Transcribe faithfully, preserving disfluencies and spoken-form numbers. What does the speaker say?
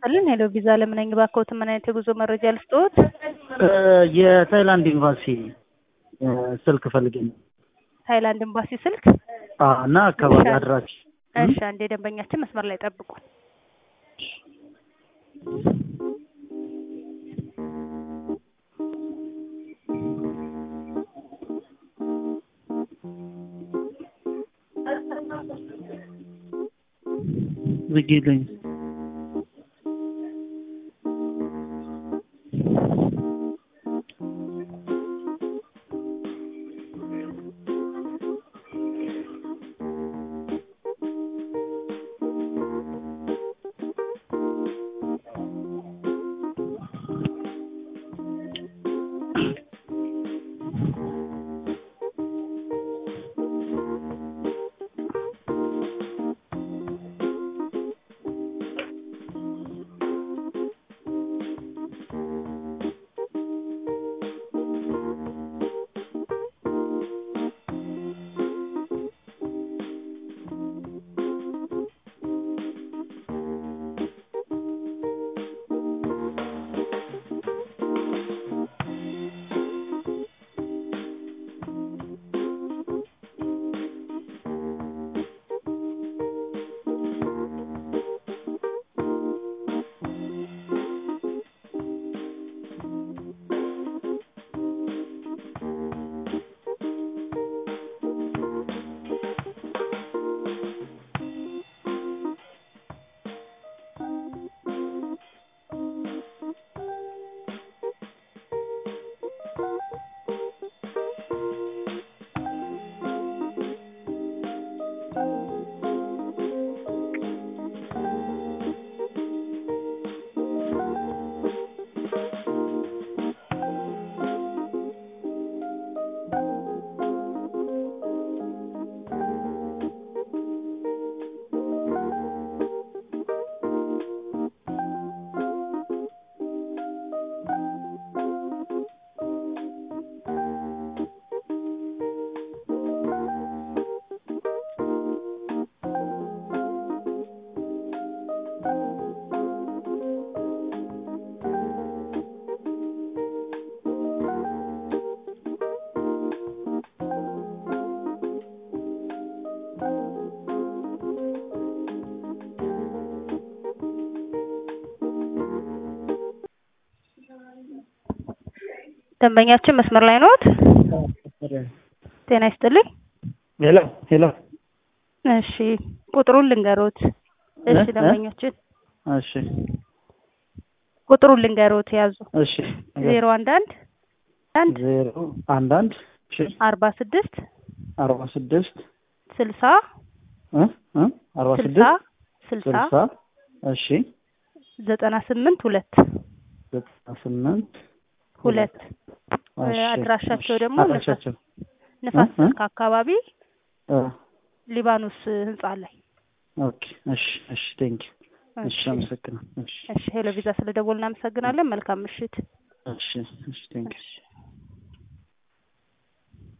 ይስጥልን። ሄሎ ቪዛ ለምን ነኝ ባክዎት፣ ምን አይነት የጉዞ መረጃ ልስጥዎት? የታይላንድ ኤምባሲ ስልክ ፈልጌ ነው። ታይላንድ ኤምባሲ ስልክ? አዎ። እና አካባቢ አድራሽ። እሺ፣ አንዴ ደንበኛችን መስመር ላይ ጠብቁን። ዝጊልኝ። ደንበኛችን መስመር ላይ ነዎት? ጤና ይስጥልኝ። ሄሎ ሄሎ። እሺ፣ ቁጥሩን ልንገሮት። እሺ ደንበኛችን፣ እሺ ቁጥሩን ልንገሮት ያዙ። እሺ። ዜሮ አንድ አንድ አንድ ዜሮ አንድ አንድ እሺ አርባ ስድስት አርባ ስድስት ስልሳ እ እ አርባ ስድስት ስልሳ ስልሳ እሺ ዘጠና ስምንት ሁለት ዘጠና ስምንት ሁለት። አድራሻቸው ደግሞ ንፋስ ስልክ አካባቢ ሊባኖስ ህንጻ ላይ። ኦኬ። እሺ እሺ። ቴንክ ዩ። እሺ፣ አመሰግናለሁ። እሺ እሺ። ሄሎ ቪዛ ስለደወልን እናመሰግናለን። መልካም ምሽት። እሺ እሺ። ቴንክ ዩ።